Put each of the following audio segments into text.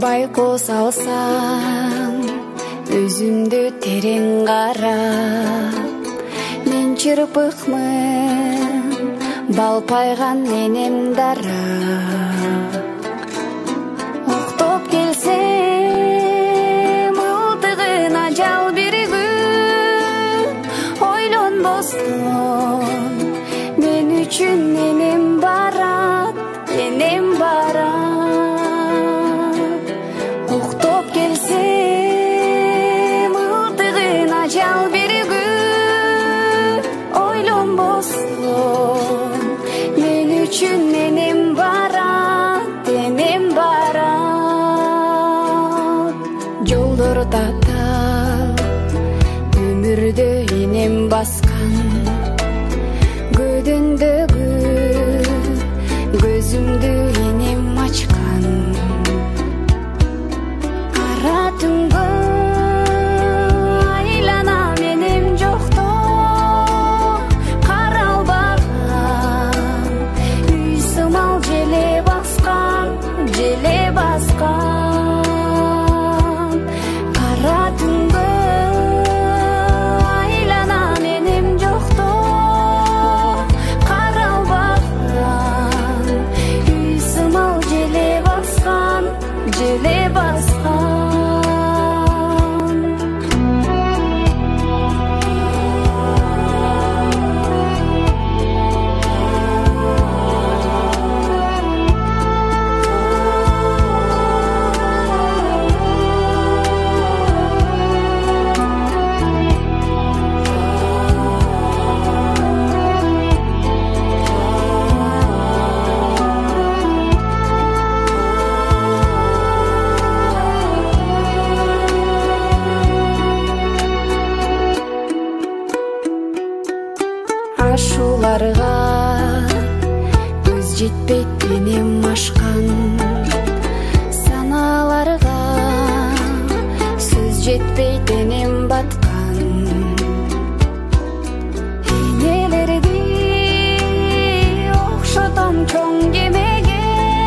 байкоо салсам өзүмдү терең карап, мен чырпыкмын балпайган энем дара. Октоп келсем ылдыгын ажал бир күн, ойлонбостон мен үчүн энем барат, энем барат. Октоп келсем ылдыгын ажал бир күн, ойлонбостон мен үчүн энем барат, энем барат. Жолдор татаал, өмүрдө энем баскан, көдөндөгү көзүмдү энем ачкан. Кара түнгө айланам энем жокто, каралбаган үй сымал желе баскан, желе баскан. Кара түнгө айланам энем жокто, каралбаган үй сымал желе баскан, желе баскан. Ашууларга көз жетпейт энем ашкан, санааларга сөз жетпейт энем баткан. Энелерди окшотом чоң кемеге,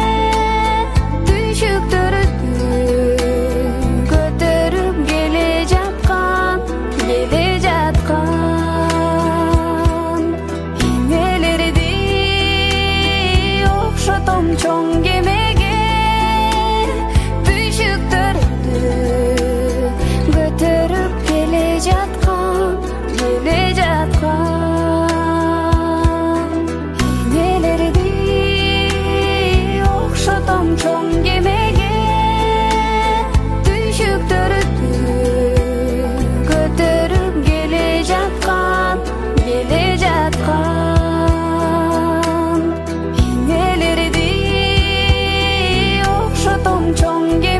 түйшүктөрдү көтөрүп келе жаткан, келе жаткан. Чоң кемеге, түйшүктөрдү көтөрүп келе жаткан, келе жаткан. Энелерди окшотом чоң кемеге, түйшүктөрдү көтөрүп келе жаткан, келе жаткан. Энелерди чоң